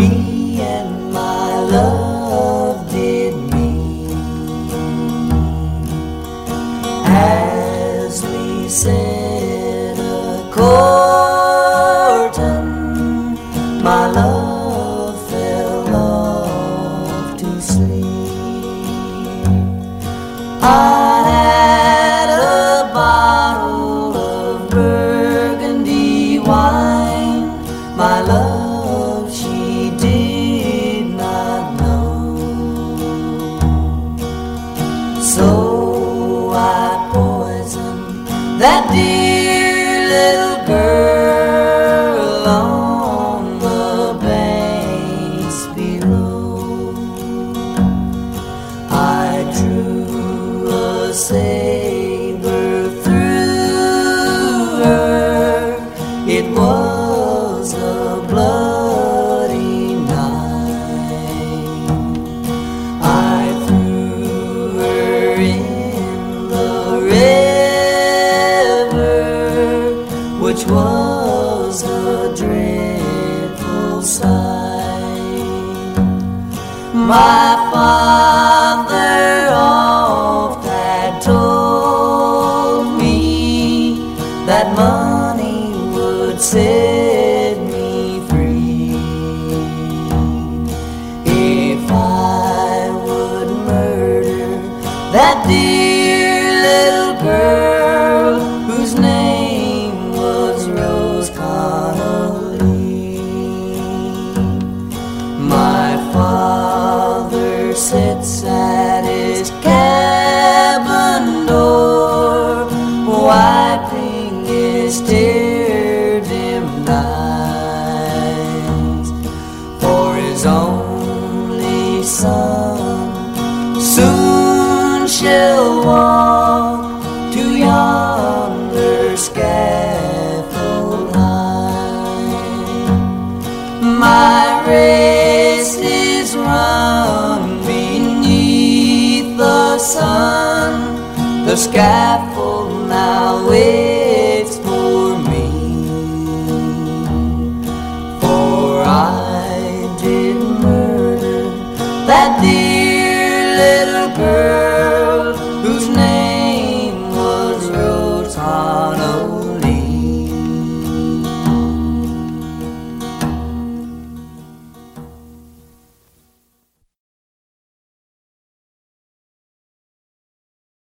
me and my love did meet as we set a courting. My love fell off to sleep. I had a bottle of Burgundy wine. My love, she did not know. So I poisoned that dear little girl on the banks below. I drew a saber through her. It was a bloody night. I threw her in the river, which was a dreadful sight. My father oft had told me that money would set me free if I would murder that dear little girl whose name was Rose Connolly. My father sits at his cabin door, wiping his tear-dimmed eyes, for his only son soon shall walk to yonder scaffold high. My race is run beneath the sun. The scaffold now waits for me, for I did murder that dear little